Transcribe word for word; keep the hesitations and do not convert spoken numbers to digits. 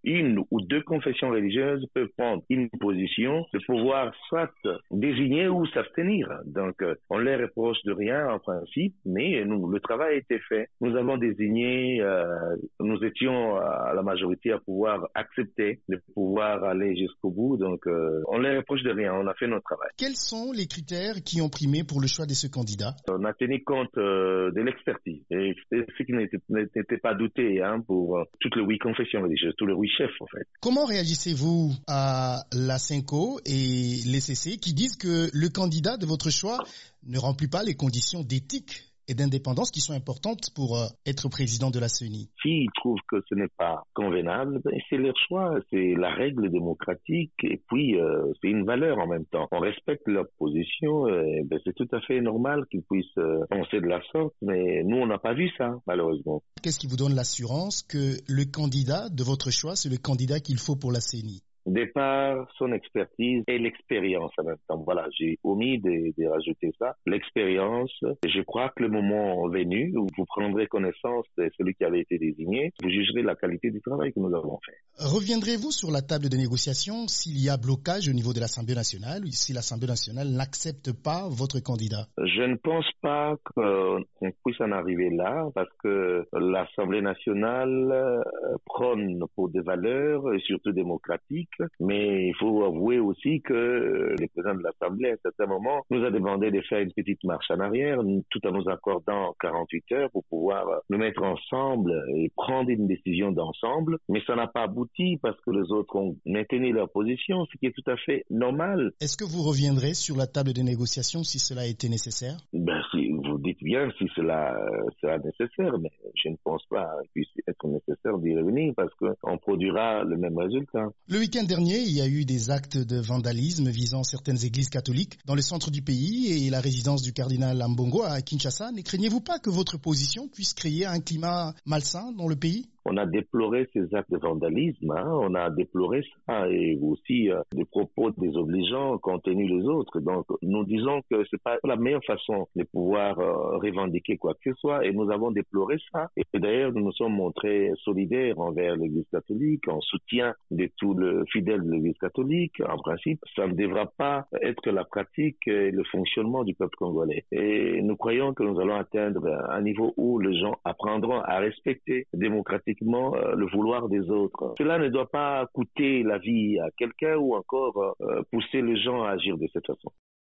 une ou deux confessions religieuses peuvent prendre une position de pouvoir soit désigner ou s'abstenir. Donc, euh, on les reproche de rien en principe, mais nous, le travail a été fait. Nous avons désigné, euh, nous étions à la majorité à pouvoir accepter, de pouvoir aller jusqu'au bout. Donc, euh, on les reproche de rien. On a fait notre travail. Quels sont les critères qui ont primé pour le choix de ce candidat? On a tenu compte euh, de l'expertise, et ce qui n'était, n'était pas douté hein, pour euh, toutes les huit confessions religieuses, tous les huit chefs en fait. Comment réagissez-vous à la Cinco et l'E C C qui disent que le candidat de votre choix ne remplit pas les conditions d'éthique et d'indépendance qui sont importantes pour euh, être président de la C E N I? S'ils trouvent que ce n'est pas convenable, ben c'est leur choix, c'est la règle démocratique et puis euh, c'est une valeur en même temps. On respecte leur position, et, ben, c'est tout à fait normal qu'ils puissent euh, penser de la sorte, mais nous on n'a pas vu ça malheureusement. Qu'est-ce qui vous donne l'assurance que le candidat de votre choix, c'est le candidat qu'il faut pour la C E N I? Départ, son expertise et l'expérience en même temps. Voilà, j'ai omis de, de rajouter ça. L'expérience, je crois que le moment venu où vous prendrez connaissance de celui qui avait été désigné, vous jugerez la qualité du travail que nous avons fait. Reviendrez-vous sur la table de négociation s'il y a blocage au niveau de l'Assemblée nationale ou si l'Assemblée nationale n'accepte pas votre candidat? Je ne pense pas qu'on puisse en arriver là parce que l'Assemblée nationale prône pour des valeurs et surtout démocratiques. Mais il faut avouer aussi que le président de l'Assemblée, à un certain moment, nous a demandé de faire une petite marche en arrière, tout en nous accordant quarante-huit heures pour pouvoir nous mettre ensemble et prendre une décision d'ensemble. Mais ça n'a pas abouti parce que les autres ont maintenu leur position, ce qui est tout à fait normal. Est-ce que vous reviendrez sur la table de négociation si cela a été nécessaire? Ben, si vous dites bien si cela euh, sera nécessaire, mais je ne pense pas qu'il puisse être nécessaire d'y revenir parce qu'on produira le même résultat. Le week-end dernier, il y a eu des actes de vandalisme visant certaines églises catholiques dans le centre du pays et la résidence du cardinal Ambongo à Kinshasa. Ne craignez-vous pas que votre position puisse créer un climat malsain dans le pays? On a déploré ces actes de vandalisme, hein, on a déploré ça et aussi euh, des propos désobligeants qu'ont tenus les autres. Donc nous disons que c'est pas la meilleure façon de pouvoir euh, revendiquer quoi que ce soit et nous avons déploré ça. Et d'ailleurs nous nous sommes montrés solidaires envers l'Église catholique, en soutien de tous les fidèles de l'Église catholique. En principe, ça ne devra pas être la pratique et le fonctionnement du peuple congolais. Et nous croyons que nous allons atteindre un niveau où les gens apprendront à respecter démocratiquement le vouloir des autres. Cela ne doit pas coûter la vie à quelqu'un ou encore euh, pousser les gens à agir de cette façon.